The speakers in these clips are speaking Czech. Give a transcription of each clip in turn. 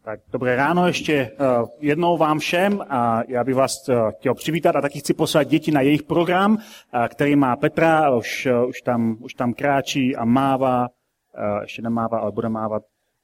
Tak dobré ráno ještě jednou vám všem a já bych vás chtěl přivítat a taky chci poslat děti na jejich program, který má Petra, už tam kráčí a mává, ještě nemává, ale bude mávat,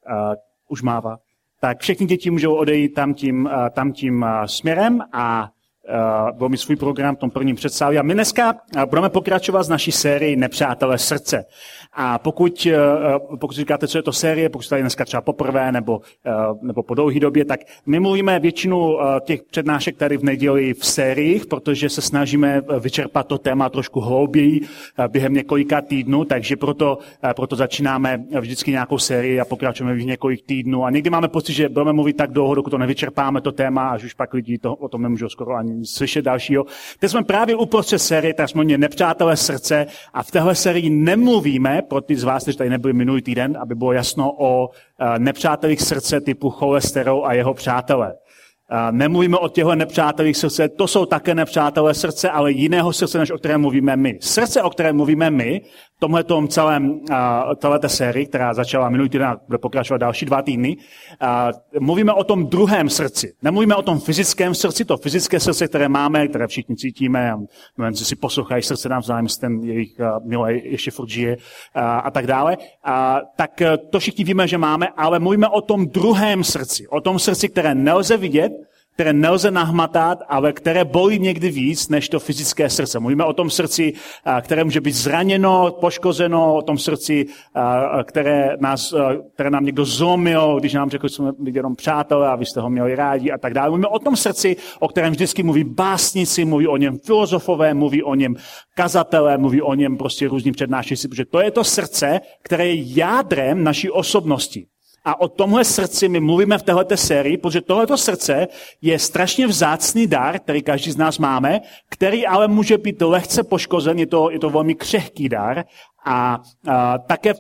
už mává. Tak všechny děti můžou odejít tam tím směrem a budou mít svůj program v tom prvním představě. A my dneska budeme pokračovat z naší sérii Nepřátelé srdce. A pokud říkáte, co je to série, pokud jste tady dneska třeba poprvé nebo po dlouhé době, tak my mluvíme většinu těch přednášek tady v neděli v sériích, protože se snažíme vyčerpat to téma trošku hlouběji během několika týdnů, takže proto začínáme vždycky nějakou sérii a pokračujeme v několik týdnů. A někdy máme pocit, že budeme mluvit tak dlouho, dokud to nevyčerpáme to téma, až už pak lidi o tom nemůžou skoro ani slyšet dalšího. Teď jsme právě uprostřed série, tak jsme Nepřátelé srdce a v téhle sérii nemluvíme, pro ty z vás, kteří tady nebyli minulý týden, aby bylo jasno o nepřátelích srdce typu cholesterol a jeho přátelé. Nemluvíme o těchto nepřátelích srdce, to jsou také nepřátelé srdce, ale jiného srdce, než o kterém mluvíme my. Srdce, o kterém mluvíme my, v tomhletom celé té sérii, která začala minulý týden a bude pokračovat další 2 týdny, mluvíme o tom druhém srdci. Nemluvíme o tom fyzickém srdci, to fyzické srdce, které máme, které všichni cítíme, momenci si poslouchají srdce navzájem, ten jejich milé ještě furt žije a tak dále. Tak to všichni víme, že máme, ale mluvíme o tom druhém srdci, o tom srdci, které nelze vidět, které nelze nahmatat, ale které bolí někdy víc než to fyzické srdce. Mluvíme o tom srdci, které může být zraněno, poškozeno, o tom srdci, které nám někdo zlomil, když nám řekl, že jsme byli jenom přátelé a vy jste ho měli rádi a tak dále. Mluvíme o tom srdci, o kterém vždycky mluví básníci, mluví o něm filozofové, mluví o něm kazatelé, mluví o něm prostě různí přednášející, protože to je to srdce, které je jádrem naší osobnosti. A o tomhle srdci my mluvíme v téhleté sérii, protože tohleto srdce je strašně vzácný dar, který každý z nás máme, který ale může být lehce poškozen, je to velmi křehký dar a také v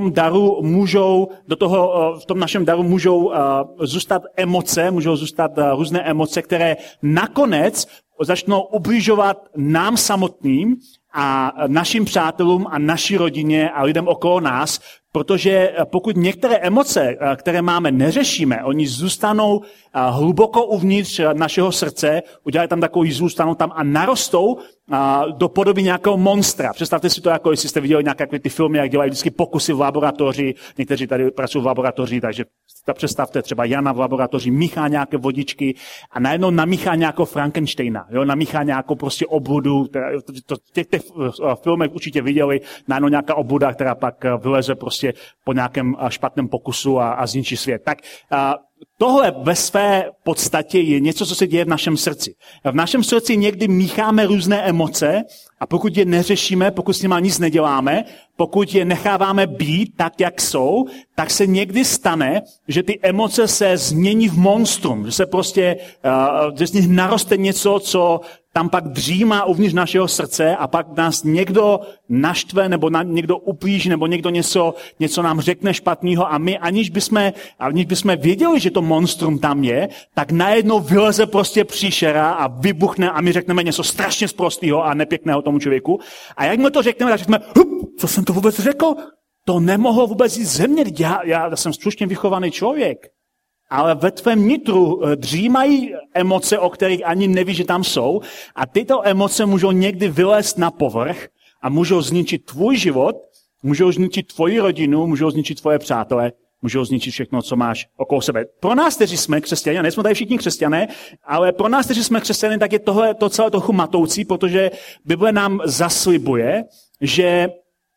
tom našem daru můžou zůstat emoce, můžou zůstat různé emoce, které nakonec začnou ubližovat nám samotným a našim přátelům a naší rodině a lidem okolo nás, protože pokud některé emoce, které máme, neřešíme, oni zůstanou hluboko uvnitř našeho srdce, udělají tam takový zůstanou tam a narostou do podoby nějakého monstra. Představte si to, jako jestli jste viděli nějaké ty filmy, jak dělají vždycky pokusy v laboratoři, někteří tady pracují v laboratoři, takže představte třeba Jana v laboratoři, míchá nějaké vodičky a najednou namíchá nějakou Frankensteina, namíchá nějakou prostě obludu, v těch filmech určitě viděli, najednou nějaká obluda, která pak vyleze prostě po nějakém špatném pokusu a zničí svět. Tak tohle ve své podstatě je něco, co se děje v našem srdci. V našem srdci někdy mícháme různé emoce a pokud je neřešíme, pokud s nimi nic neděláme, pokud je necháváme být tak, jak jsou, tak se někdy stane, že ty emoce se změní v monstrum, že se prostě, že z nich naroste něco, co tam pak dřímá uvnitř našeho srdce a pak nás někdo naštve nebo někdo uplíží nebo někdo něco nám řekne špatného a my aniž bychom věděli, že to monstrum tam je, tak najednou vyleze prostě příšera a vybuchne a my řekneme něco strašně sprostého a nepěkného tomu člověku. A jak my to řekneme, tak řekneme, co jsem to vůbec řekl? To nemohlo vůbec jít ze mě. Já jsem slušně vychovaný člověk. Ale ve tvém nitru dřímají emoce, o kterých ani nevíš, že tam jsou. A tyto emoce můžou někdy vylézt na povrch a můžou zničit tvůj život, můžou zničit tvoji rodinu, můžou zničit tvoje přátele, můžou zničit všechno, co máš okolo sebe. Pro nás, kteří jsme křesťané, nejsme tady všichni křesťané, ale pro nás, kteří jsme křesťané, tak je tohle to celé trochu matoucí, protože Bible nám zaslibuje, že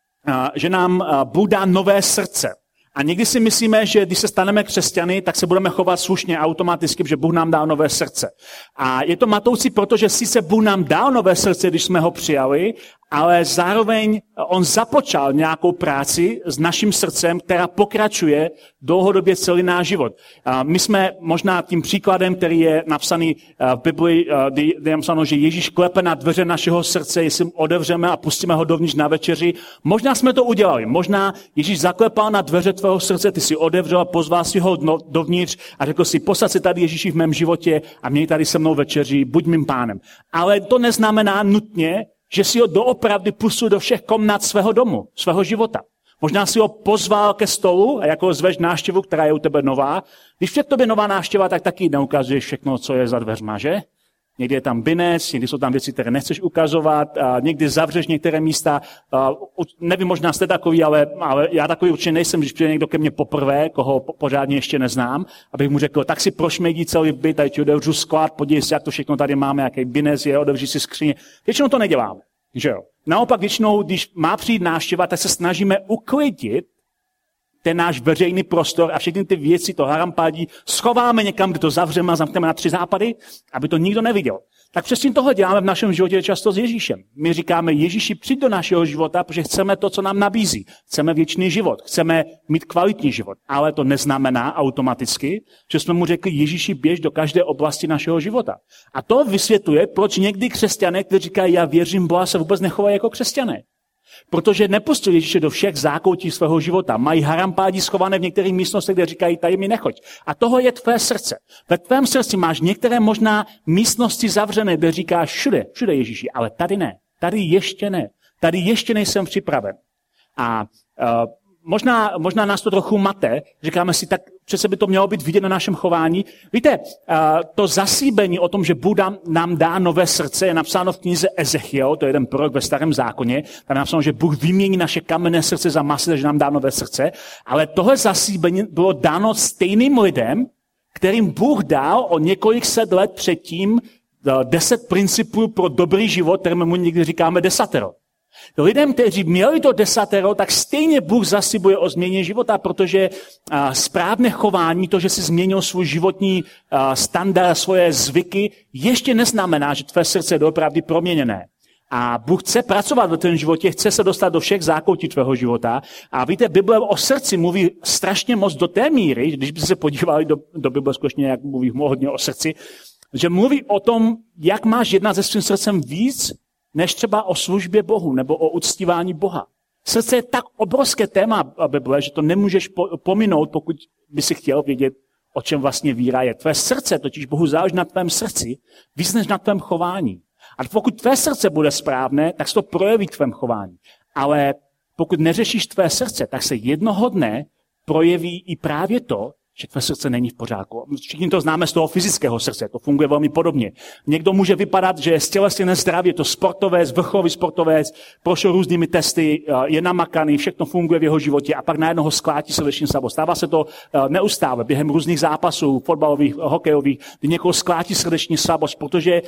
nám Bůh dá nové srdce. A někdy si myslíme, že když se staneme křesťany, tak se budeme chovat slušně automaticky, že Bůh nám dal nové srdce. A je to matoucí, protože sice Bůh nám dal nové srdce, když jsme ho přijali, ale zároveň on započal nějakou práci s naším srdcem, která pokračuje dlouhodobě celý náš život. My jsme možná tím příkladem, který je napsaný v Bibli, kde je napsáno, že Ježíš klepe na dveře našeho srdce, jestli mu otevřeme a pustíme ho dovnitř na večeři. Možná jsme to udělali. Možná Ježíš zaklepal na dveře tvého srdce, ty si otevřel a pozval si ho dovnitř a řekl si, posaď se tady Ježíši v mém životě a měj tady se mnou večeři, buď mým pánem. Ale to neznamená nutně, že si ho doopravdy pustil do všech komnat svého domu, svého života. Možná si ho pozval ke stolu a jako zveš návštěvu, která je u tebe nová. Když před tobě nová návštěva, tak taky neukazuješ všechno, co je za dveřma, že? Někdy je tam binec, někdy jsou tam věci, které nechceš ukazovat, a někdy zavřeš některé místa. Nevím, možná jste takový, ale já takový určitě nejsem, když přijde někdo ke mně poprvé, koho pořádně ještě neznám, abych mu řekl, tak si prošmejdí celý byt, tady ti otevřu sklad, podívej si, jak to všechno tady máme, jaký binec je, otevři si skříně. Většinou to neděláme, že jo? Naopak většinou, když má přijít návštěva, tak se snažíme uklidit ten náš veřejný prostor a všechny ty věci, to harampádí, schováme někam, kde to zavřeme a zamkneme na 3 západy, aby to nikdo neviděl. Tak přesně tohle děláme v našem životě často s Ježíšem. My říkáme, Ježíši, přijď do našeho života, protože chceme to, co nám nabízí. Chceme věčný život, chceme mít kvalitní život. Ale to neznamená automaticky, že jsme mu řekli, Ježíši, běž do každé oblasti našeho života. A to vysvětluje, proč někdy křesťané, kteří říkají, já věřím Boha, se vůbec nechovají jako křesťané. Protože nepustili Ježíše do všech zákoutí svého života. Mají harampádí schované v některých místnostech, kde říkají, tady mi nechoď. A toho je tvé srdce. Ve tvém srdci máš některé možná místnosti zavřené, kde říkáš všude Ježíši, ale tady ne. Tady ještě ne. Tady ještě nejsem připraven. A možná nás to trochu mate. Říkáme si, tak přece by to mělo být vidět na našem chování. Víte, to zasíbení o tom, že Bůh nám dá nové srdce, je napsáno v knize Ezechiel, to je jeden prorok ve Starém zákoně. Tam je napsáno, že Bůh vymění naše kamenné srdce za masné, že nám dá nové srdce. Ale tohle zasíbení bylo dáno stejným lidem, kterým Bůh dal o několik set let předtím 10 principů pro dobrý život, kterému mu někdy říkáme desatero. Lidem, kteří měli to desatero, tak stejně Bůh zaslibuje o změně života, protože správné chování, to, že si změnil svůj životní standard, svoje zvyky, ještě neznamená, že tvé srdce je doopravdy proměněné. A Bůh chce pracovat v tom životě, chce se dostat do všech zákoutí tvého života. A víte, Bible o srdci mluví strašně moc do té míry, když byste se podívali do Bible skutečně, jak mluví hodně o srdci, že mluví o tom, jak máš jednat se svým srdcem víc, než třeba o službě Bohu nebo o uctívání Boha. Srdce je tak obrovské téma Bible, že to nemůžeš pominout, pokud by si chtěl vědět, o čem vlastně víra je. Tvé srdce totiž Bohu záleží na tvém srdci, víc než na tvém chování. A pokud tvé srdce bude správné, tak se to projeví v tvém chování. Ale pokud neřešíš tvé srdce, tak se jednoho dne projeví i právě to, že tvé srdce není v pořádku. Všichni to známe z toho fyzického srdce, to funguje velmi podobně. Někdo může vypadat, že je stělesně nezdravý, je to sportovec, vrcholový sportovec, prošel různými testy, je namakaný, všechno funguje v jeho životě a pak najednou ho sklátí srdeční slabost. Stává se to neustále během různých zápasů, fotbalových, hokejových, kdy někoho sklátí srdeční slabost, protože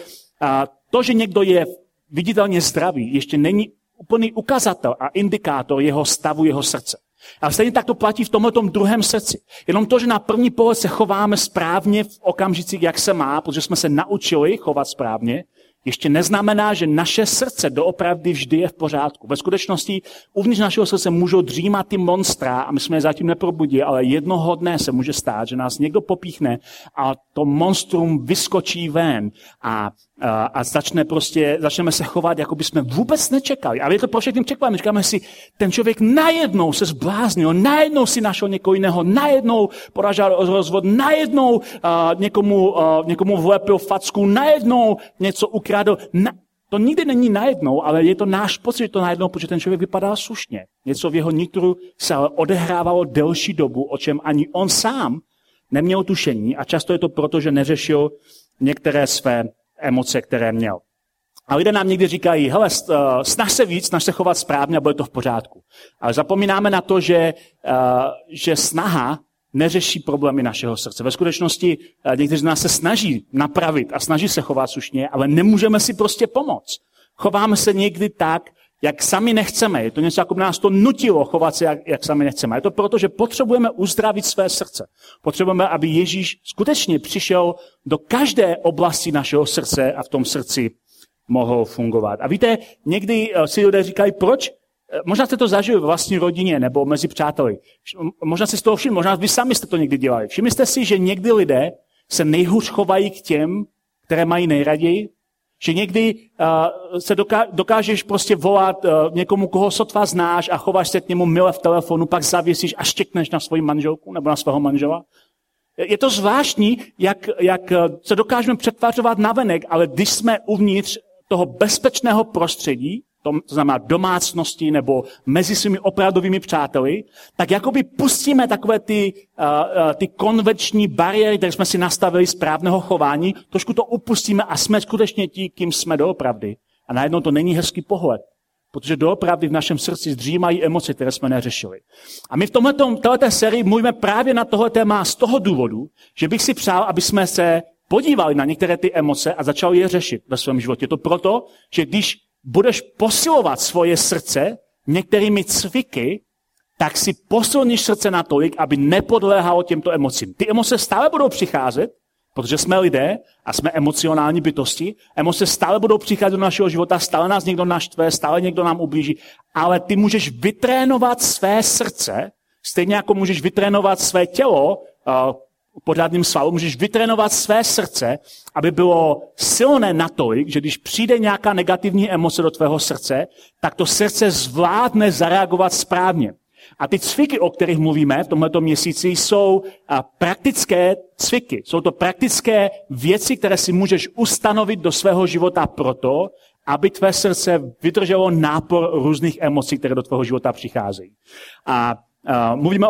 to, že někdo je viditelně zdravý, ještě není úplný ukazatel a indikátor jeho stavu, jeho srdce. Ale stejně tak to platí v tomhletom druhém srdci. Jenom to, že na první pohled se chováme správně v okamžicích, jak se má, protože jsme se naučili chovat správně, ještě neznamená, že naše srdce doopravdy vždy je v pořádku. Ve skutečnosti uvnitř našeho srdce můžou dřímat ty monstra a my jsme je zatím neprobudili, ale jednoho dne se může stát, že nás někdo popíchne a to monstrum vyskočí ven a začneme se chovat, jako by jsme vůbec nečekali. Ale je to pro všechny překvapení. Říkáme si, ten člověk najednou se zbláznil, najednou si našel někoho jiného, najednou poražal rozvod, najednou někomu vlepil facku, najednou něco ukradl. To nikdy není najednou, ale je to náš pocit, že to najednou, protože ten člověk vypadá slušně. Něco v jeho nitru se ale odehrávalo delší dobu, o čem ani on sám neměl tušení a často je to proto, že neřešil některé své emoce, které měl. A lidé nám někdy říkají, hele, snaž se víc, snaž se chovat správně a bude to v pořádku. Ale zapomínáme na to, že snaha neřeší problémy našeho srdce. Ve skutečnosti někteří z nás se snaží napravit a snaží se chovat slušně, ale nemůžeme si prostě pomoct. Chováme se někdy tak, jak sami nechceme. Je to něco, jako by nás to nutilo chovat se, jak sami nechceme. Je to proto, že potřebujeme uzdravit své srdce. Potřebujeme, aby Ježíš skutečně přišel do každé oblasti našeho srdce a v tom srdci mohl fungovat. A víte, někdy si lidé říkají, proč? Možná jste to zažili ve vlastní rodině nebo mezi přáteli. Možná si z toho všimli, možná vy sami jste to někdy dělali. Všimli jste si, že někdy lidé se nejhůř chovají k těm, které mají nejraději? Že někdy se dokážeš prostě volat někomu, koho sotva znáš a chováš se k němu mile v telefonu, pak zavěsíš a štěkneš na svoji manželku nebo na svého manžela. Je to zvláštní, jak se dokážeme přetvářovat navenek, ale když jsme uvnitř toho bezpečného prostředí, to znamená domácnosti nebo mezi svými opravdovými přáteli, tak jakoby pustíme takové ty konvenční bariéry, které jsme si nastavili správného chování, trošku to upustíme a jsme skutečně ti, kým jsme doopravdy. A najednou to není hezký pohled, protože doopravdy v našem srdci dřímají emoce, které jsme neřešili. A my v této sérii mluvíme právě na tohle téma z toho důvodu, že bych si přál, aby jsme se podívali na některé ty emoce a začali je řešit ve svém životě. To proto, že když budeš posilovat svoje srdce některými cviky, tak si posilníš srdce natolik, aby nepodléhalo těmto emocím. Ty emoce stále budou přicházet, protože jsme lidé a jsme emocionální bytosti. Emoce stále budou přicházet do našeho života, stále nás někdo naštve, stále někdo nám ublíží, ale ty můžeš vytrénovat své srdce, stejně jako můžeš vytrénovat své tělo, pořádným svalu, můžeš vytrénovat své srdce, aby bylo silné natolik, že když přijde nějaká negativní emoce do tvého srdce, tak to srdce zvládne zareagovat správně. A ty cviky, o kterých mluvíme v tomto měsíci, jsou praktické cviky. Jsou to praktické věci, které si můžeš ustanovit do svého života proto, aby tvé srdce vydrželo nápor různých emocí, které do tvého života přicházejí. A mluvíme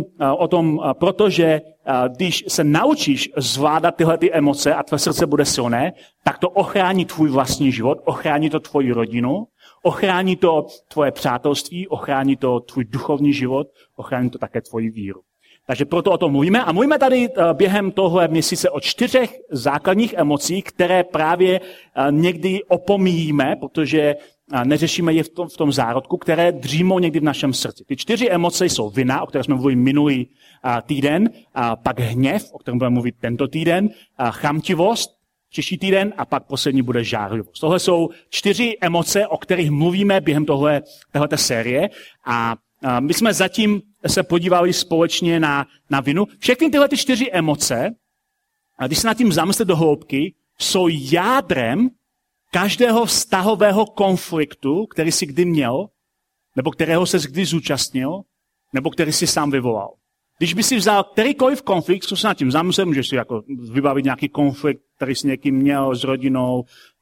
o tom, protože když se naučíš zvládat tyhle ty emoce a tvé srdce bude silné, tak to ochrání tvůj vlastní život, ochrání to tvoji rodinu, ochrání to tvoje přátelství, ochrání to tvůj duchovní život, ochrání to také tvoji víru. Takže proto o tom mluvíme. A mluvíme tady během tohle měsíce o 4 základních emocích, které právě někdy opomíjíme, protože neřešíme je v tom zárodku, které dřímou někdy v našem srdci. Ty 4 emoce jsou vina, o které jsme mluvili minulý týden, a pak hněv, o kterém budeme mluvit tento týden, chamtivost, příští týden a pak poslední bude žárlivost. Tohle jsou 4 emoce, o kterých mluvíme během téhleté série a my jsme zatím se podívali společně na vinu. Všechny tyhle 4 emoce, když se nad tím zamyslete do hloubky, jsou jádrem každého vztahového konfliktu, který jsi kdy měl, nebo kterého ses kdy zúčastnil, nebo který jsi sám vyvolal. Když by si vzal kterýkoliv konflikt, co se nad tím zamyslet, můžeš si jako vybavit nějaký konflikt, který jsi někým měl, s rodinou,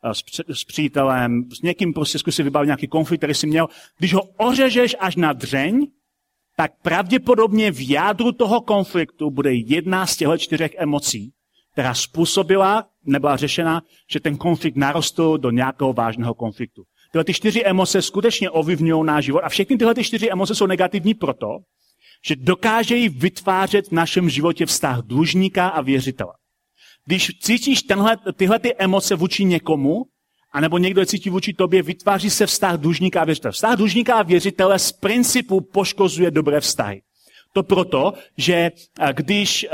s přítelem, s někým prostě zkusit vybavit nějaký konflikt, který jsi měl. Když ho ořežeš až na dřeň, tak pravděpodobně v jádru toho konfliktu bude jedna z těchto 4 emocí, která způsobila, nebyla řešena, že ten konflikt narostl do nějakého vážného konfliktu. Tyhle 4 emoce skutečně ovlivňují náš život a všechny tyhle 4 emoce jsou negativní proto, že dokážejí vytvářet v našem životě vztah dlužníka a věřitele. Když cítíš tyhle emoce vůči někomu, anebo někdo je cítí vůči tobě, vytváří se vztah dlužníka a věřitele. Vztah dlužníka a věřitele z principu poškozuje dobré vztahy. To proto, že když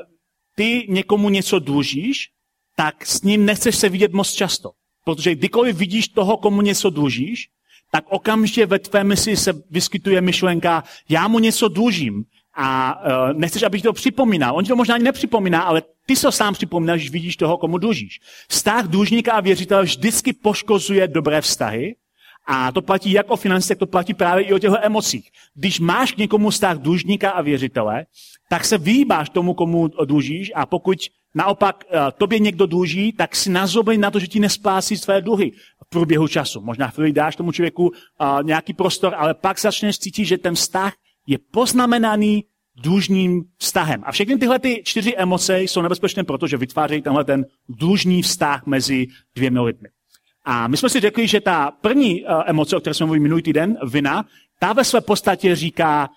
ty někomu něco dlužíš, tak s ním nechceš se vidět moc často. Protože kdykoliv vidíš toho, komu něco dlužíš, tak okamžitě ve tvé mysli se vyskytuje myšlenka, já mu něco dlužím a nechceš, abych to připomínal. On ti to možná ani nepřipomíná, ale ty se sám připomínáš, když vidíš toho, komu dlužíš. Vztah dlužníka a věřitele vždycky poškozuje dobré vztahy a to platí jak o financích, tak to platí právě i o těchto emocích. Když máš k někomu vztah dlužníka a věřitele, tak se vyhýbáš tomu, komu dlužíš a pokud naopak tobě někdo dluží, tak si nazobeň na to, že ti nesplácí své dluhy v průběhu času. Možná chvíli dáš tomu člověku nějaký prostor, ale pak začneš cítit, že ten vztah je poznamenaný dlužným vztahem. A všechny tyhle 4 emoce jsou nebezpečné, protože vytvářejí tenhle ten dlužný vztah mezi 2 lidmi. A my jsme si řekli, že ta první emoce, o které jsme mluvili minulý týden, vina, ta ve své podstatě říká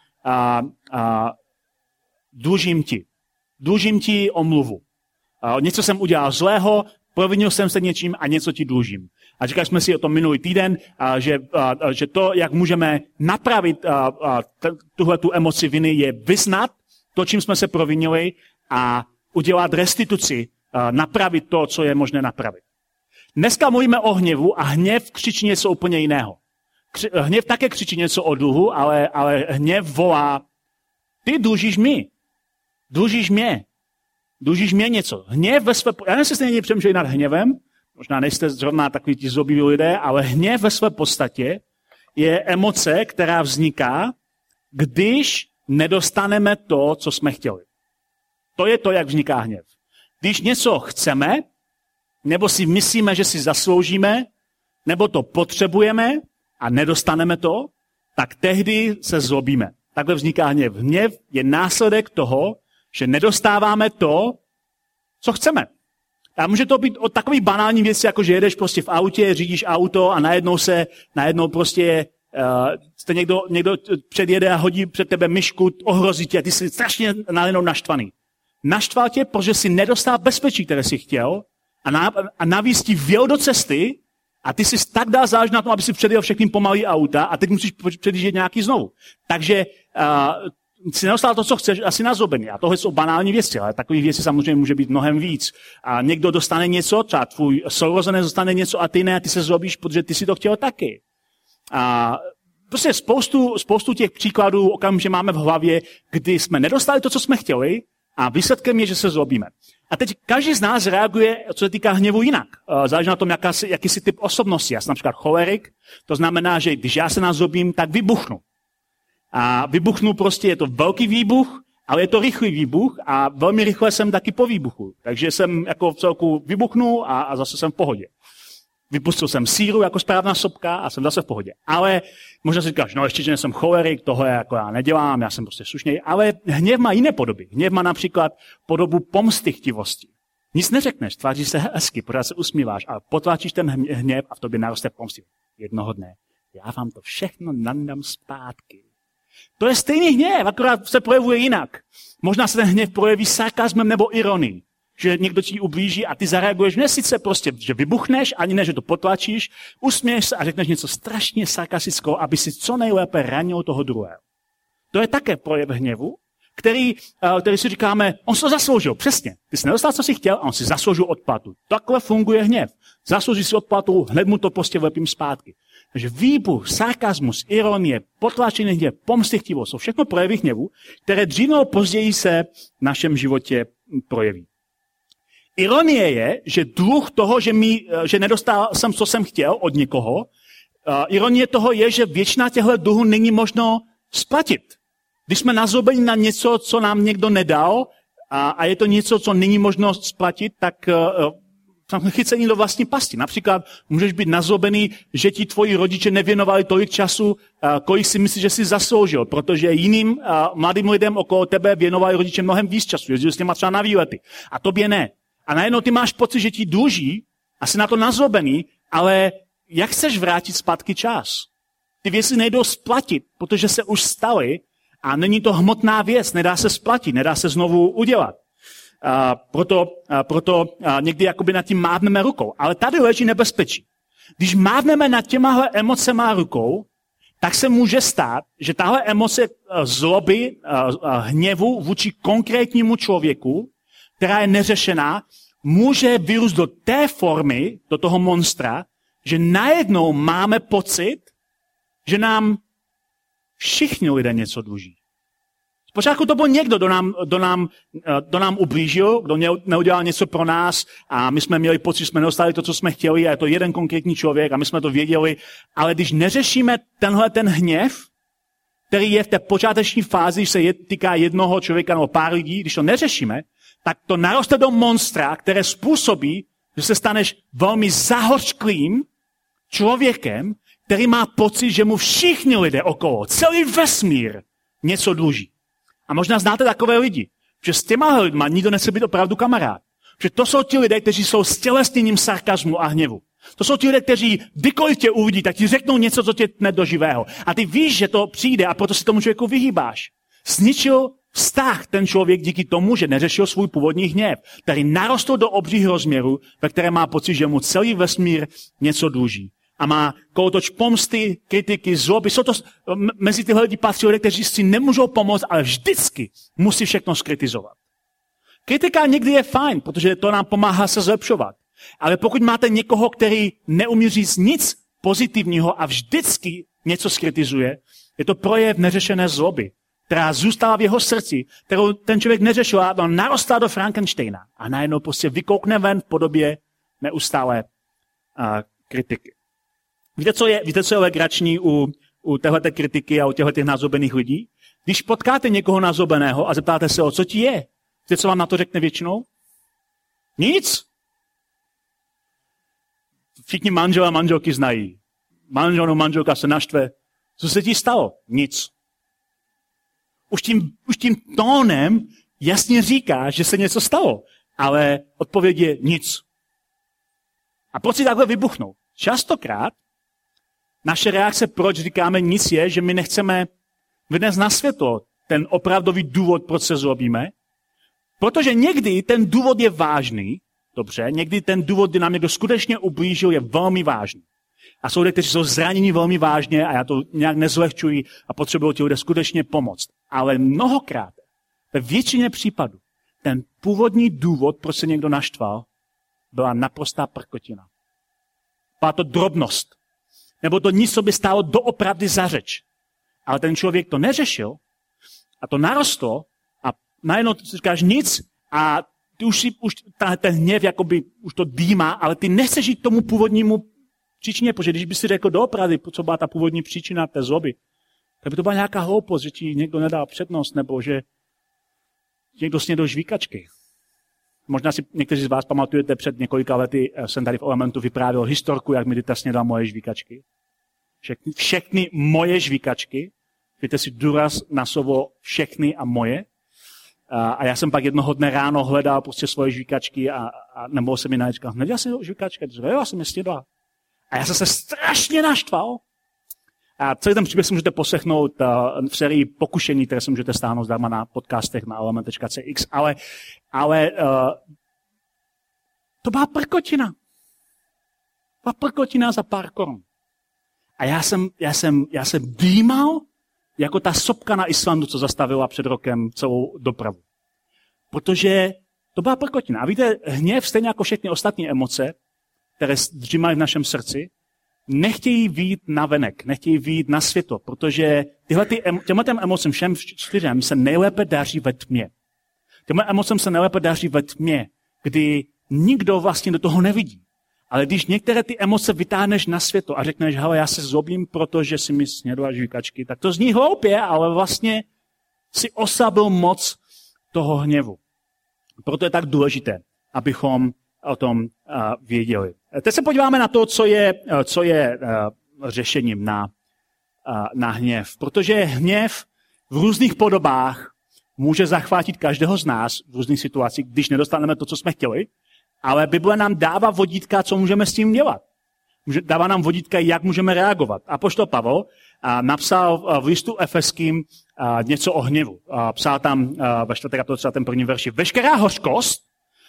dlužím ti omluvu. Něco jsem udělal zlého, provinil jsem se něčím a něco ti dlužím. A říkali jsme si o tom minulý týden, že to, jak můžeme napravit tuhletu emoci viny, je vyznat to, čím jsme se provinili a udělat restituci, napravit to, co je možné napravit. Dneska mluvíme o hněvu a hněv křičí něco úplně jiného. Hněv také křičí něco o dluhu, ale hněv volá, ty dlužíš mi, dlužíš mě něco. Hněv ve své, já nevím, jestli jste někdy přemýšleli nad hněvem, možná nejste zrovna takový ti zlobí lidé, ale hněv ve své podstatě je emoce, která vzniká, když nedostaneme to, co jsme chtěli. To je to, jak vzniká hněv. Když něco chceme, nebo si myslíme, že si zasloužíme, nebo to potřebujeme, a nedostaneme to, tak tehdy se zlobíme. Takhle vzniká hněv. Hněv je následek toho, že nedostáváme to, co chceme. A může to být o takový banální věci, jako že jedeš prostě v autě, řídíš auto a najednou prostě jste někdo předjede a hodí před tebe myšku, ohrozí tě a ty jsi strašně najednou naštvaný. Naštval tě, protože jsi nedostal bezpečí, které jsi chtěl a navíc ti vjel do cesty a ty jsi tak dál záleží na tom, aby si předjel všechny pomalý auta a teď musíš předjíždět nějaký znovu. Takže si nedostal to, co chceš, asi nazobený. A tohle jsou banální věci, ale takových věcí samozřejmě může být mnohem víc. A někdo dostane něco, třeba tvůj sourozenec dostane něco a ty ne, a ty se zlobíš, protože ty si to chtěl taky. A prostě spoustu těch příkladů okamžitě máme v hlavě, kdy jsme nedostali to, co jsme chtěli a výsledkem je, že se zlobíme. A teď každý z nás reaguje, co se týká hněvu, jinak. Záleží na tom, jaký jsi typ osobnosti. Já jsem například cholerik, to znamená, že když já se nazlobím, tak vybuchnu. A vybuchnu prostě, je to velký výbuch, ale je to rychlý výbuch a velmi rychle jsem taky po výbuchu. Takže jsem jako v celku vybuchnu a zase jsem v pohodě. Vypustil jsem síru jako správná sopka a jsem zase v pohodě. Ale možná si říkáš, no ještě, že jsem cholerik, tohle jako já nedělám, já jsem prostě slušný. Ale hněv má jiné podoby. Hněv má například podobu pomstychtivosti. Nic neřekneš, tváříš se hezky, pořád se usmíváš a potlačíš ten hněv a v tobě naroste pomsty. Jednoho dne já vám to všechno nandám zpátky. To je stejný hněv, akorát se projevuje jinak. Možná se ten hněv projeví sarkazmem nebo ironií. Že někdo ti ublíží a ty zareaguješ ne sice prostě, že vybuchneš, ani ne, že to potlačíš, usměješ se a řekneš něco strašně sarkastického, aby si co nejlépe ranil toho druhého. To je také projev hněvu, který si říkáme, on se to zasloužil, přesně. Ty jsi nedostal, co jsi chtěl, a on si zasloužil odplatu. Takhle funguje hněv. Zaslouží si odplatu, hned mu to prostě vlepím zpátky. Takže výbuch, sarkazmus, ironie, potlačený hněv, pomstychtivost jsou všechno projevy hněvu, které dřív nebo později se v našem životě projeví. Ironie je, že druh toho, že nedostal jsem, co jsem chtěl od někoho, ironie toho je, že většina těchto druhů není možno splatit. Když jsme nazlobeni na něco, co nám někdo nedal a je to něco, co není možno splatit, tak jsme chyceni do vlastní pasti. Například můžeš být nazlobený, že ti tvoji rodiče nevěnovali tolik času, kolik si myslíš, že jsi zasloužil, protože jiným mladým lidem okolo tebe věnovali rodiče mnohem víc času, jezdili s něma třeba na výlety. A tobě ne. A najednou ty máš pocit, že ti dluží a jsi na to nazlobený, ale jak chceš vrátit zpátky čas? Ty věci nejdou splatit, protože se už staly a není to hmotná věc, nedá se splatit, nedá se znovu udělat. Proto někdy jakoby nad tím mávneme rukou. Ale tady leží nebezpečí. Když mávneme nad těmahle emocema rukou, tak se může stát, že tahle emoce zloby, hněvu vůči konkrétnímu člověku, která je neřešená, může vyrůst do té formy, do toho monstra, že najednou máme pocit, že nám všichni lidé něco dluží. Zpočátku to byl někdo, kdo nám ublížil, kdo neudělal něco pro nás a my jsme měli pocit, že jsme nedostali to, co jsme chtěli a je to jeden konkrétní člověk a my jsme to věděli. Ale když neřešíme ten hněv, který je v té počáteční fázi, když se týká jednoho člověka nebo pár lidí, když to neřešíme, tak to naroste do monstra, které způsobí, že se staneš velmi zahořklým člověkem, který má pocit, že mu všichni lidé okolo, celý vesmír něco dluží. A možná znáte takové lidi, že s těma lidma nikdo nechce být opravdu kamarád. Že to jsou ti lidé, kteří jsou stělesněním sarkazmu a hněvu. To jsou ti lidé, kteří kdykoliv tě uvidí, tak ti řeknou něco, co tě tne do živého. A ty víš, že to přijde a proto si tomu člověku vyhýbáš. Zničil vztah ten člověk díky tomu, že neřešil svůj původní hněv, který narostl do obřích rozměru, ve které má pocit, že mu celý vesmír něco dluží. A má kolotoč pomsty, kritiky, zloby. Mezi tyhle lidi patří lidé, kteří si nemůžou pomoct, ale vždycky musí všechno skritizovat. Kritika někdy je fajn, protože to nám pomáhá se zlepšovat. Ale pokud máte někoho, který neumí říct nic pozitivního a vždycky něco skritizuje, je to projev neřešené zloby, která zůstala v jeho srdci, kterou ten člověk neřešil a narostla do Frankensteina. A najednou prostě vykoukne ven v podobě neustále kritiky. Víte, co je legrační u téhleté kritiky a u těchto nazlobených lidí? Když potkáte někoho nazlobeného a zeptáte se ho, co ti je? Víte, co vám na to řekne většinou? Nic. Všichni manželé a manželky znají. manželka se naštve. Co se ti stalo? Nic. Už tím tónem jasně říká, že se něco stalo, ale odpověď je nic. A proč si takhle vybuchnou? Častokrát naše reakce, proč říkáme nic, je, že my nechceme vynést na světlo ten opravdový důvod, proč se zlobíme, protože někdy ten důvod je vážný, dobře, někdy ten důvod, kdy nám někdo skutečně ublížil, je velmi vážný. A jsou lidé, kteří jsou zraněni velmi vážně a já to nějak nezlehčuji a potřebují ti lidé skutečně pomoct. Ale mnohokrát, ve většině případů, ten původní důvod, proč se někdo naštval, byla naprostá prkotina. Byla to drobnost. Nebo to nic, co by stálo doopravdy za řeč. Ale ten člověk to neřešil a to narostlo a najednou ty říkáš nic a ty už ten hněv jakoby už to dýmá, ale ty nechceš jít tomu původnímu příčině, protože když by si řekl doopravdy, co byla ta původní příčina té zloby, tak by to byla nějaká hloupost, že ti někdo nedal přednost, nebo že někdo snědl žvíkačky. Možná si někteří z vás pamatujete, před několika lety jsem tady v Elementu vyprávěl historku, jak mi Dita snědla moje žvíkačky. Všechny moje žvíkačky, víte si důraz na slovo všechny a moje. A já jsem pak jednoho dne ráno hledal prostě svoje žvíkačky a nemohl se mi najít. Říkal, nedělal jsem žvíkačky? Já jsem je snědla. A já jsem se strašně naštval. A celý ten příběh si můžete poslechnout v sérii pokušení, které se můžete stáhnout zdarma na podcastech na element.cx, ale to byla prkotina. Byla prkotina za pár korun. A já jsem dýmal jako ta sopka na Islandu, co zastavila před rokem celou dopravu. Protože to byla prkotina. A víte, hněv, stejně jako všechny ostatní emoce, které dřímají v našem srdci, nechtějí vyjít na venek, nechtějí vyjít na světlo, protože těmhle emocem všem čtyřem se nejlépe daří ve tmě. Těmhle emocem se nejlépe daří ve tmě, kdy nikdo vlastně do toho nevidí. Ale když některé ty emoce vytáhneš na světlo a řekneš, hele, já se zlobím, protože si mi snědla žvíkačky, tak to zní hloupě, ale vlastně si oslabil moc toho hněvu. Proto je tak důležité, abychom o tom věděli. Teď se podíváme na to, co je řešením na hněv. Protože hněv v různých podobách může zachvátit každého z nás v různých situacích, když nedostaneme to, co jsme chtěli, ale Bible nám dává vodítka, co můžeme s tím dělat. Dává nám vodítka, jak můžeme reagovat. Apoštol Pavel napsal v listu Efeským něco o hněvu. Psal tam ve 4. kapitole 1. verši. Veškerá hořkost,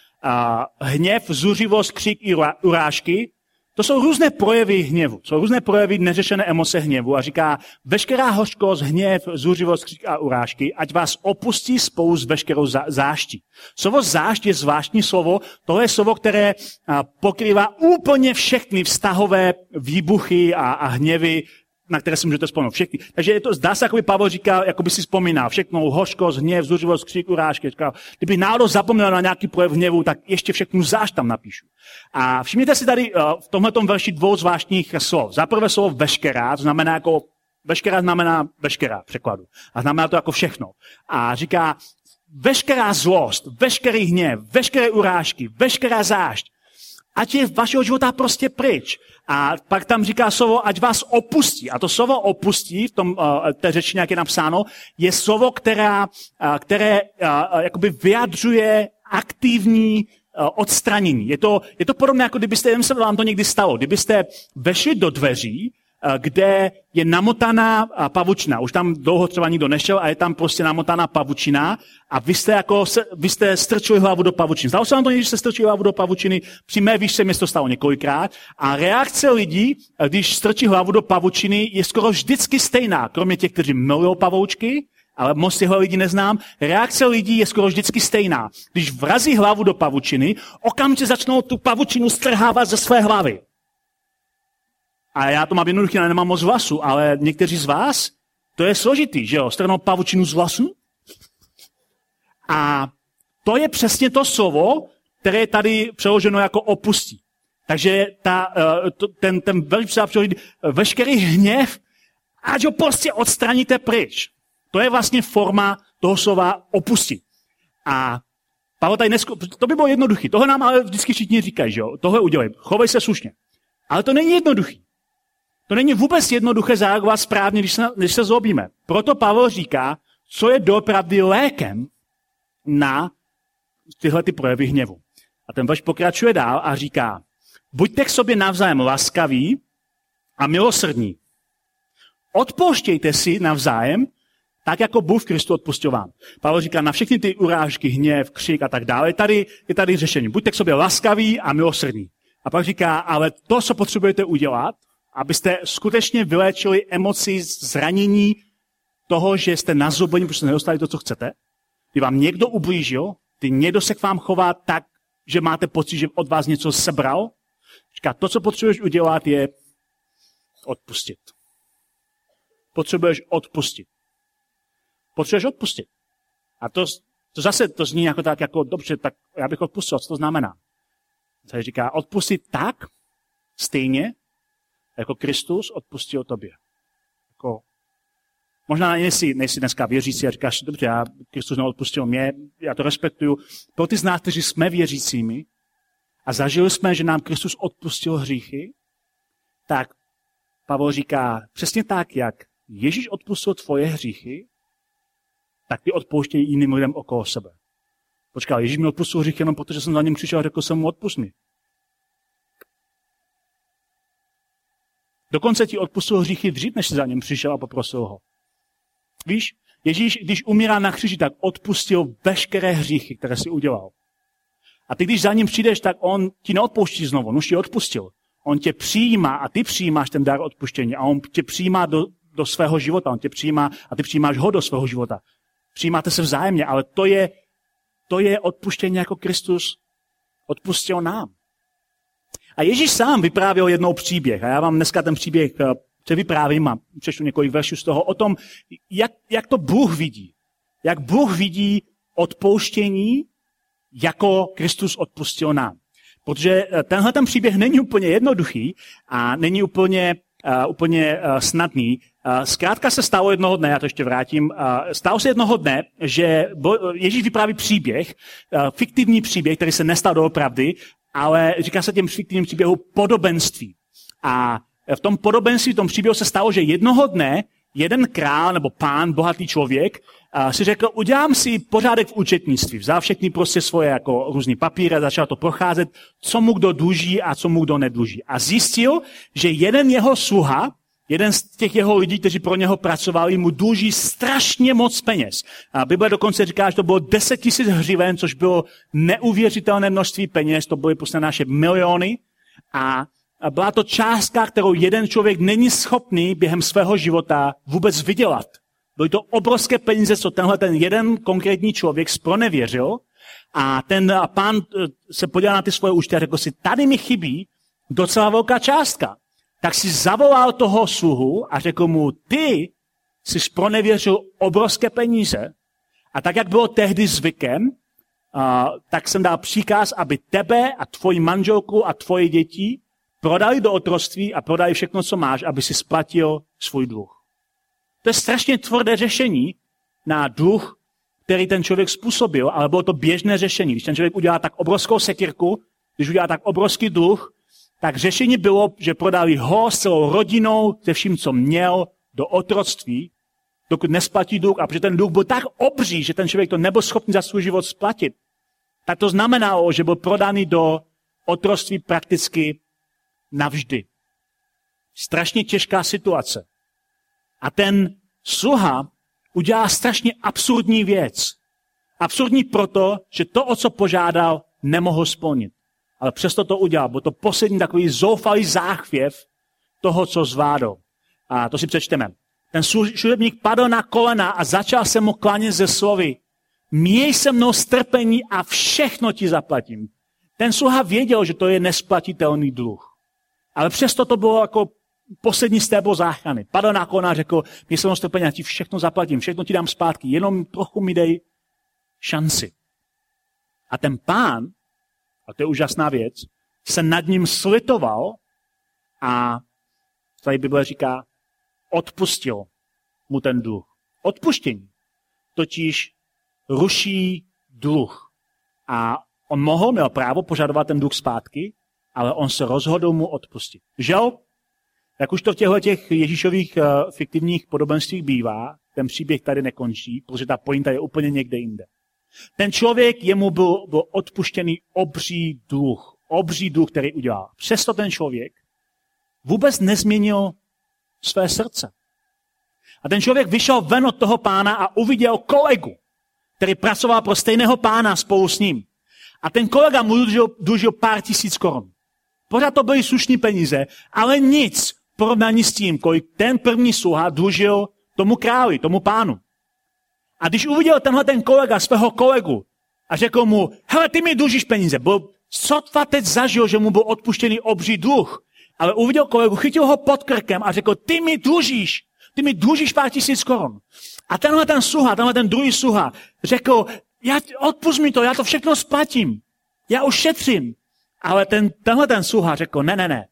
hněv, zuřivost, křik i urážky, to jsou různé projevy hněvu. Jsou různé projevy neřešené emoce hněvu. A říká, veškerá hořkost, hněv, zuřivost, křik a urážky, ať vás opustí spolu s veškerou záští. Slovo zášť je zvláštní slovo. Tohle je slovo, které pokrývá úplně všechny vztahové výbuchy a hněvy, na které si můžete vzpomenout. Všechny. Takže zdá se, jako by Pavel říkal, jako by si vzpomínal všechno, hořkost, hněv, zuřivost, křik, urážky. Říkal, kdybych náhodou zapomněl na nějaký projev hněvu, tak ještě všechnu zášť tam napíšu. A všimněte si tady v tomhletom verši dvou zvláštních slov. Za prvé slovo veškerá, to znamená jako, veškerá znamená veškerá překladu. A znamená to jako všechno. A říká, veškerá zlost, veškerý hněv, veškeré urážky, veškerá zášť, ať je vašeho života prostě pryč. A pak tam říká slovo, ať vás opustí. A to slovo opustí, v tom té řeči, jak je napsáno, je slovo, které jakoby vyjadřuje aktivní odstranění. Je to podobné, jako kdybyste, nevím, se vám to někdy stalo, kdybyste vešli do dveří, kde je namotaná pavučina. Už tam dlouho třeba nikdo nešel a je tam prostě namotaná pavučina a vy jste strčili hlavu do pavučiny. Stalo se vám to někdy, že jste strčili hlavu do pavučiny? Při mé výšce mě to stalo několikrát. A reakce lidí, když strčí hlavu do pavučiny, je skoro vždycky stejná. Kromě těch, kteří milují pavoučky, ale moc těchto lidí neznám. Reakce lidí je skoro vždycky stejná. Když vrazí hlavu do pavučiny, okamžitě začnou tu pavučinu strhávat ze své hlavy. A já to mám jednoduchý, ale nemám moc vlasu, ale někteří z vás, to je složitý, že jo? Strhnou pavučinu z vlasu. A to je přesně to slovo, které je tady přeloženo jako opustí. Takže ten velký přeložit veškerý hněv, ať ho prostě odstraníte pryč. To je vlastně forma toho slova opustit. A Pavel tady to by bylo jednoduchý. Tohle nám ale vždycky všichni říkají, že jo? Tohle udělej. Chovej se slušně. Ale to není jednoduchý. To není vůbec jednoduché zareagovat správně, když se zlobíme. Proto Pavel říká, co je doopravdy lékem na tyhle ty projevy hněvu. A ten verš pokračuje dál a říká, buďte k sobě navzájem laskaví a milosrdní. Odpouštějte si navzájem, tak jako Bůh v Kristu odpustil vám. Pavel říká, na všechny ty urážky, hněv, křik a tak dále, je tady řešení. Buďte k sobě laskaví a milosrdní. A pak říká, ale to, co potřebujete udělat, abyste skutečně vyléčili emoci zranění toho, že jste nazlobení, protože jste nedostali to, co chcete, kdy vám někdo ublížil, kdy někdo se k vám chová tak, že máte pocit, že od vás něco sebral. Říká, to, co potřebuješ udělat, je odpustit. Potřebuješ odpustit. Potřebuješ odpustit. A to zase to zní jako tak, jako dobře, tak já bych odpustil. Co to znamená? Tady říká, odpustit tak, stejně, jako Kristus odpustil tobě. Jako, možná nejsi dneska věřící a říkáš, dobře, Kristus neodpustil mě, já to respektuju. Pro ty z nás, kteří jsme věřícími a zažili jsme, že nám Kristus odpustil hříchy, tak Pavel říká, přesně tak, jak Ježíš odpustil tvoje hříchy, tak ty odpouštějí jiným lidem okolo sebe. Počkej, Ježíš mi odpustil hřích jenom protože jsem za ním přišel a řekl jsem mu odpust mi. Dokonce ti odpustil hříchy dřív, než jsi za ním přišel a poprosil ho. Víš, Ježíš, když umírá na kříži, tak odpustil veškeré hříchy, které si udělal. A ty, když za ním přijdeš, tak on ti neodpouští znovu, on už ti odpustil. On tě přijímá a ty přijímáš ten dar odpuštění a on tě přijímá do svého života, on tě přijímá a ty přijímáš ho do svého života. Přijímáte se vzájemně, ale to je odpuštění, jako Kristus odpustil nám. A Ježíš sám vyprávěl jednou příběh. A já vám dneska ten příběh převyprávím a přečtu několik veršů z toho o tom, jak to Bůh vidí. Jak Bůh vidí odpouštění, jako Kristus odpustil nám. Protože tenhle ten příběh není úplně jednoduchý a není úplně snadný. Zkrátka se stalo jednoho dne, já to ještě vrátím, stalo se jednoho dne, že Ježíš vypráví příběh, fiktivní příběh, který se nestal doopravdy, ale říká se těm fiktivním příběhu podobenství. A v tom podobenství, v tom příběhu se stalo, že jednoho dne jeden král nebo pán, bohatý člověk, si řekl, udělám si pořádek v účetnictví. Vzal všechny prostě svoje jako různý papíry a začal to procházet, co mu kdo dluží a co mu kdo nedluží. A zjistil, že jeden jeho sluha, jeden z těch jeho lidí, kteří pro něho pracovali, mu dluží strašně moc peněz. A Bible dokonce říká, že to bylo 10 000 hřiven, což bylo neuvěřitelné množství peněz, to byly prostě naše miliony. A byla to částka, kterou jeden člověk není schopný během svého života vůbec vydělat. Byly to obrovské peníze, co ten jeden konkrétní člověk zpronevěřil a ten pán se podíval na ty svoje účty a řekl si, tady mi chybí docela velká částka. Tak si zavolal toho sluhu a řekl mu, ty jsi zpronevěřil obrovské peníze a tak, jak bylo tehdy zvykem, tak jsem dal příkaz, aby tebe a tvoji manželku a tvoje děti prodali do otroctví a prodali všechno, co máš, aby si splatil svůj dluh. To je strašně tvrdé řešení na dluh, který ten člověk způsobil, ale bylo to běžné řešení. Když ten člověk udělá tak obrovskou sekírku, když udělá tak obrovský dluh, tak řešení bylo, že prodali ho s celou rodinou, se vším, co měl, do otroctví, dokud nesplatí dluh. A protože ten dluh byl tak obří, že ten člověk to nebyl schopný za svůj život splatit, tak to znamenalo, že byl prodaný do otroctví prakticky navždy. Strašně těžká situace. A ten sluha udělá strašně absurdní věc. Absurdní proto, že to, o co požádal, nemohl splnit. Ale přesto to udělal. Byl to poslední takový zoufalý záchvěv toho, co zvládl. A to si přečteme. Ten služebník padl na kolena a začal se mu klanět ze slovy. Měj se mnou strpení a všechno ti zaplatím. Ten sluha věděl, že to je nesplatitelný dluh. Ale přesto to bylo jako poslední stéblo záchrany. Padl na kolena a řekl, měj se mnou strpení a ti všechno zaplatím, všechno ti dám zpátky, jenom trochu mi dej šanci. A ten pán, a to je úžasná věc, se nad ním slitoval a tady Bible říká, odpustil mu ten dluh. Odpuštění totiž ruší dluh. A on měl právo požadovat ten dluh zpátky, ale on se rozhodl mu odpustit. Žel, Jak už to v těch Ježíšových fiktivních podobenstvích bývá, ten příběh tady nekončí, protože ta pointa je úplně někde jinde. Ten člověk, jemu byl odpuštěný obří dluh, který udělal. Přesto ten člověk vůbec nezměnil své srdce. A ten člověk vyšel ven od toho pána a uviděl kolegu, který pracoval pro stejného pána spolu s ním. A ten kolega mu dlužil pár tisíc korun. Pořád to byly slušné peníze, ale nic v porovnání s tím, kolik ten první sluha dlužil tomu králi, tomu pánu. A když uviděl tenhle ten kolega svého kolegu a řekl mu, hele, ty mi dlužíš peníze, sotva teď zažil, že mu byl odpuštěný obří dluh, ale uviděl kolegu, chytil ho pod krkem a řekl, ty mi dlužíš pár tisíc korun. A tenhle ten druhý sluha řekl, odpusť mi to, já to všechno splatím, já ušetřím. Ale tenhle ten sluha řekl, ne,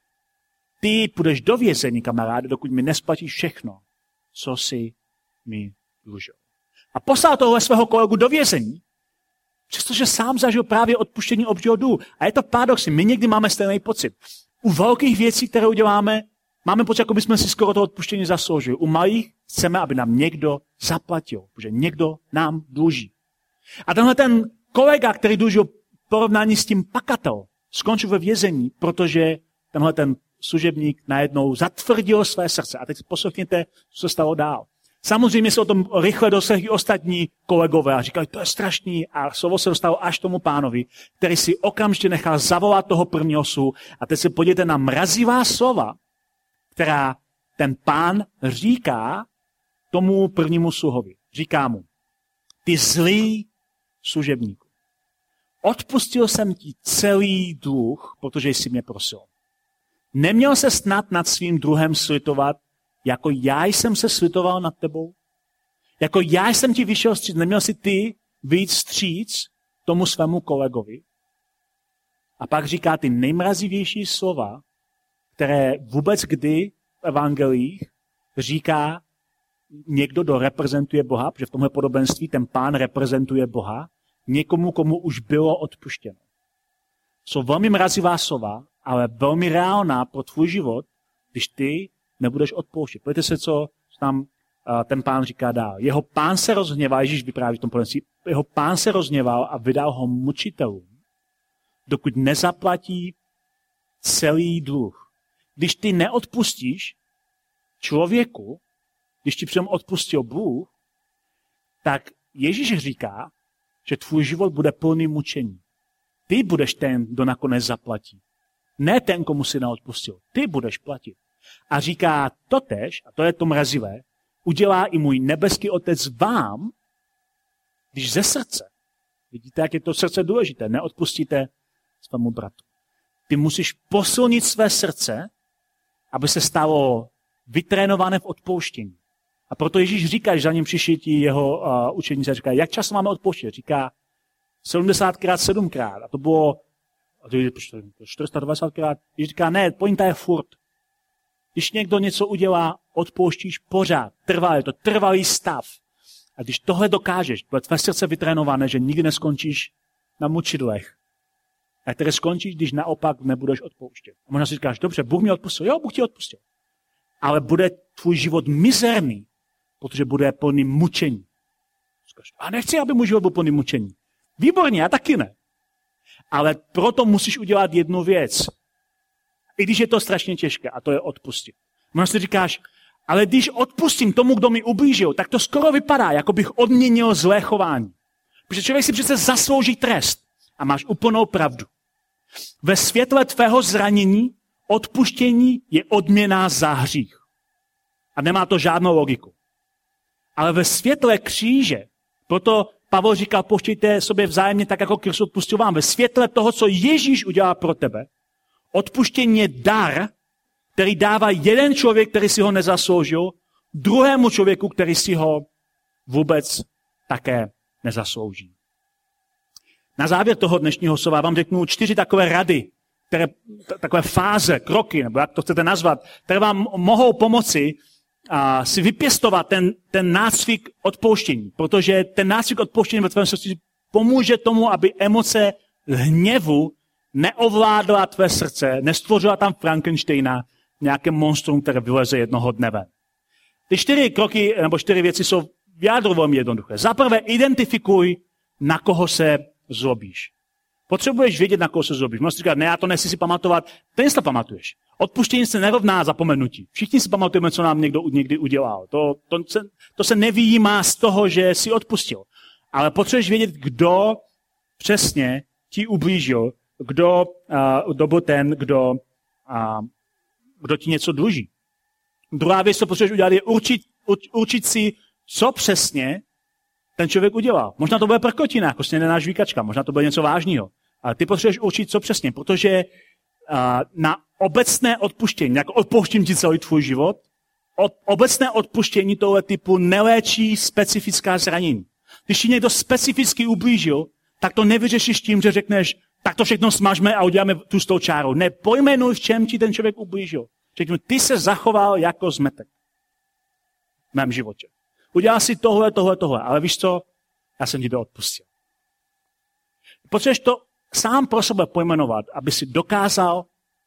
ty půjdeš do vězení, kamaráde, dokud mi nesplatíš všechno, co jsi mi dlužil. A poslal tohle svého kolegu do vězení, přestože sám zažil právě odpuštění obřího dluhu. A je to paradoxní, my někdy máme stejný pocit. U velkých věcí, které uděláme, máme pocit, jako bychom si skoro to odpuštění zasloužili. U malých chceme, aby nám někdo zaplatil, protože někdo nám dluží. A tenhle ten kolega, který dlužil porovnání s tím pakatel, skončil ve vězení, protože tenhle ten služebník najednou zatvrdil své srdce. A teď poslechněte, co se stalo dál. Samozřejmě se o tom rychle doslechli ostatní kolegové a říkali, to je strašný. A slovo se dostalo až tomu pánovi, který si okamžitě nechal zavolat toho prvního sluhu. A teď se podívejte na mrazivá slova, která ten pán říká tomu prvnímu sluhovi. Říká mu, ty zlý služebníku, odpustil jsem ti celý dluh, protože jsi mě prosil. Neměl se snad nad svým druhem slitovat, jako já jsem se slitoval nad tebou? Jako já jsem ti vyšel vstříc, neměl si ty vyjít vstříc tomu svému kolegovi? A pak říká ty nejmrazivější slova, které vůbec kdy v evangelích říká někdo, kdo reprezentuje Boha, protože v tomhle podobenství ten pán reprezentuje Boha, někomu, komu už bylo odpuštěno. Jsou velmi mrazivá slova, ale velmi reálná pro tvůj život, když ty nebudeš odpouštět. Pojďte se, co tam ten pán říká dál. Jeho pán se rozhněval, Ježíš vypráví v tom podobenství, jeho pán se rozhněval a vydal ho mučitelům, dokud nezaplatí celý dluh. Když ty neodpustíš člověku, když ti přitom odpustil Bůh, tak Ježíš říká, že tvůj život bude plný mučení. Ty budeš ten, kdo nakonec zaplatí. Ne ten, komu si neodpustil. Ty budeš platit. A říká totéž, a to je to mrazivé, udělá i můj nebeský otec vám, když ze srdce, vidíte, jak je to srdce důležité, neodpustíte svému bratu. Ty musíš posilnit své srdce, aby se stalo vytrénované v odpouštění. A proto Ježíš říká, že za ním přišli ti jeho učeníci a říká, jak často máme odpouštět? Říká 70krát, 7krát. A to bylo 420krát. Ježíš říká, ne, pointa je furt. Když někdo něco udělá, odpouštíš pořád. Je to trvalý stav. A když tohle dokážeš, bude tvé srdce vytrénované, že nikdy neskončíš na mučidlech. A které skončíš, když naopak nebudeš odpouštět. A možná si říkáš, dobře, Bůh mi odpustil. Jo, Bůh ti odpustil. Ale bude tvůj život mizerný, protože bude plný mučení. A nechci, aby můj život byl plný mučení. Výborně, já taky ne. Ale proto musíš udělat jednu věc. I když je to strašně těžké, a to je odpustit. Možná si říkáš, ale když odpustím tomu, kdo mi ublížil, tak to skoro vypadá, jako bych odměnil zlé chování. Protože člověk si přece zaslouží trest. A máš úplnou pravdu. Ve světle tvého zranění odpuštění je odměna za hřích. A nemá to žádnou logiku. Ale ve světle kříže, proto Pavel říkal, pouštějte sobě vzájemně tak, jako Kristus odpustil vám. Ve světle toho, co Ježíš udělal pro tebe, odpuštění je dar, který dává jeden člověk, který si ho nezasloužil, druhému člověku, který si ho vůbec také nezaslouží. Na závěr toho dnešního slova vám řeknu 4 takové rady, takové fáze, kroky, nebo jak to chcete nazvat, které vám mohou pomoci si vypěstovat ten nácvik odpouštění. Protože ten nácvik odpouštění ve tvém srdci pomůže tomu, aby emoce hněvu neovládla tvé srdce, nestvořila tam Frankensteina, nějaké monstrum, které vyleze jednoho dne ven. Ty 4 kroky nebo 4 věci jsou v jádru velmi jednoduché. Za prvé, identifikuj, na koho se zlobíš. Potřebuješ vědět, na koho se zlobíš. Můžeš říkat, ne, já to nechci si pamatovat. Ten to pamatuješ. Odpuštění se nerovná zapomenutí. Všichni si pamatujeme, co nám někdo někdy udělal. To se nevyjímá z toho, že si odpustil. Ale potřebuješ vědět, kdo přesně ti ublížil, kdo byl ten, kdo ti něco dluží. Druhá věc, co potřebuješ udělat, je určit si, co přesně ten člověk udělal. Možná to bude prkotina, jako snědená žvíkačka, možná to bude něco vážného. Ale ty potřebuješ určit, co přesně, protože na obecné odpuštění, jako odpouštím ti celý tvůj život, obecné odpuštění tohle typu neléčí specifická zranění. Když ti někdo specificky ublížil, tak to nevyřešíš tím, že řekneš, tak to všechno smažme a uděláme tu s tou čárou. Ne, pojmenuj, v čem ti ten člověk ublížil. Řeknu, ty se zachoval jako zmetek v mém životě. Udělal si tohle, ale víš co? Já jsem ti to odpustil. Potřebuješ to sám pro sebe pojmenovat, aby si dokázal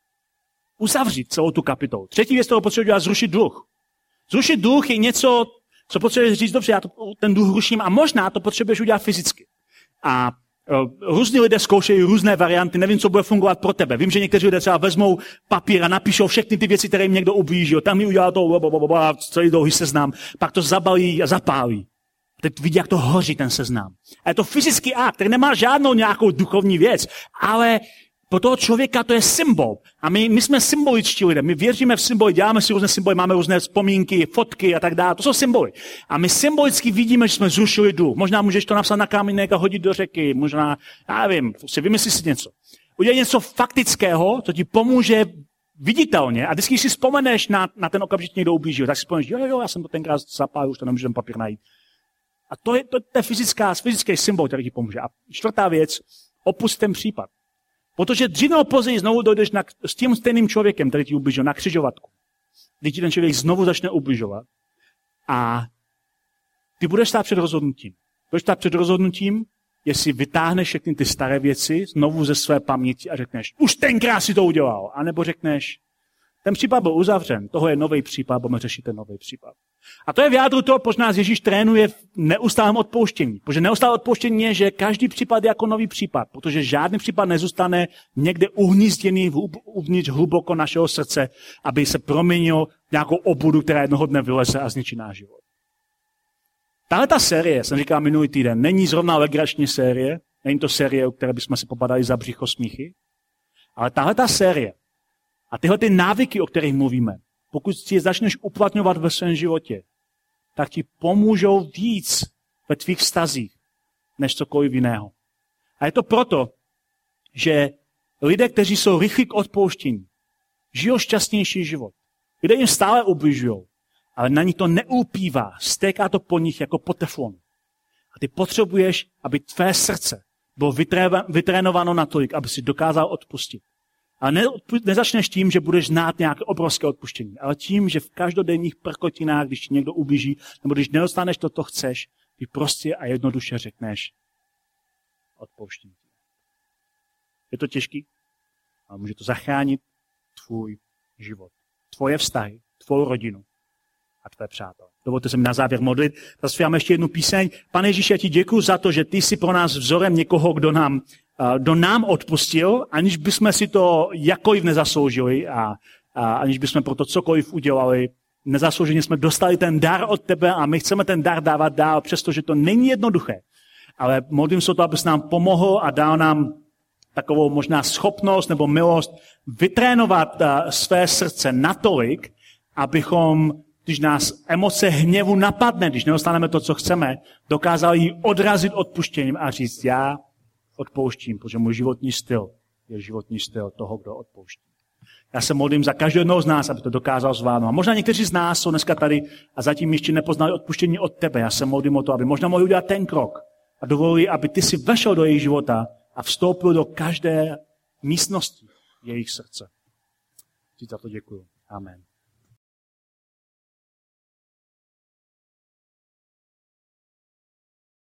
uzavřít celou tu kapitolu. Třetí věc, kterou potřebuješ dělat, zrušit dluh. Zrušit dluh je něco, co potřebuješ říct, dobře, já ten dluh ruším a možná to potřebuješ udělat fyzicky. A různí lidé zkoušejí různé varianty, nevím, co bude fungovat pro tebe. Vím, že někteří lidé třeba vezmou papír a napíšou všechny ty věci, které jim někdo ublížil. Tam mi udělal to celý dlouhý seznam, pak to zabalí a zapálí. Teď vidí, jak to hoří ten seznam. A je to fyzický akt, který nemá žádnou nějakou duchovní věc, ale pro toho člověka to je symbol. A my jsme symboličtí lidé, my věříme v symboly, děláme si různé symboly, máme různé vzpomínky, fotky a tak dále. To jsou symboly. A my symbolicky vidíme, že jsme zrušili dluh. Možná můžeš to napsat na kámínek a hodit do řeky, možná, já nevím, si vymyslíš si něco. Udělej něco faktického, co ti pomůže viditelně. A když si vzpomeneš na ten okamžik, někdo ublížil, tak si vzpomeneš, jo, já jsem to tenkrát zapálil, už to nemůžu ten papír najít. A to je fyzický symbol, který ti pomůže. A čtvrtá věc, opusť ten případ. Protože dřív nebo později znovu dojdeš s tím stejným člověkem, který ti ubližil, na křižovatku. Kdy ti ten člověk znovu začne ubližovat a ty budeš stát před rozhodnutím. Budeš stát před rozhodnutím, jestli vytáhneš všechny ty staré věci znovu ze své paměti a řekneš, už tenkrát si to udělal. A nebo řekneš, ten případ byl uzavřen, toho je nový případ, budeme řešit ten nový případ. A to je v jádru toho, proč nás Ježíš trénuje v neustálém odpouštění. Protože neustálé odpouštění je, že každý případ je jako nový případ, protože žádný případ nezůstane někde uhnízděný uvnitř hluboko našeho srdce, aby se proměnil v nějakou obudu, která jednoho dne vyleze a zničí náš život. Tahle ta série, jsem říkal minulý týden, není zrovna legrační série, není to série, u které bychom si popadali za břicho smíchy, ale tahle ta série a tyhle ty návyky, o kterých mluvíme, pokud si je začneš uplatňovat ve svém životě, tak ti pomůžou víc ve tvých vztazích, než cokoliv jiného. A je to proto, že lidé, kteří jsou rychlí k odpouštění, žijou šťastnější život. Lidé jim stále ubližují, ale na nich to neulpívá, stéká to po nich jako po teflonu. A ty potřebuješ, aby tvé srdce bylo vytrénováno natolik, aby si dokázal odpustit. A nezačneš tím, že budeš znát nějaké obrovské odpuštění, ale tím, že v každodenních prkotinách, když ti někdo ublíží, nebo když nedostaneš to, co chceš, ty prostě a jednoduše řekneš odpouštím. Je to těžký, ale může to zachránit tvůj život, tvoje vztahy, tvou rodinu a tvé přátelé. Dovolte se mi na závěr modlit. Zaspíváme ještě jednu píseň. Pane Ježíši, já ti děkuji za to, že ty jsi pro nás vzorem někoho, kdo nám odpustil, aniž bychom si to jakkoliv nezasloužili a aniž bychom pro to cokoliv udělali. Nezaslouženě jsme dostali ten dar od tebe a my chceme ten dar dávat dál, přestože to není jednoduché. Ale modlím se o to, abys nám pomohl a dal nám takovou možná schopnost nebo milost vytrénovat své srdce natolik, abychom, když nás emoce hněvu napadne, když nedostaneme to, co chceme, dokázali ji odrazit odpuštěním a říct, já odpouštím, protože můj životní styl je životní styl toho, kdo odpouští. Já se modlím za každého jednoho z nás, aby to dokázal zvládnout. A možná někteří z nás jsou dneska tady a zatím ještě nepoznali odpuštění od tebe. Já se modlím o to, aby možná mohli udělat ten krok a dovolili, aby ty si vešel do jejich života a vstoupil do každé místnosti jejich srdce. Ti za to děkuju. Amen.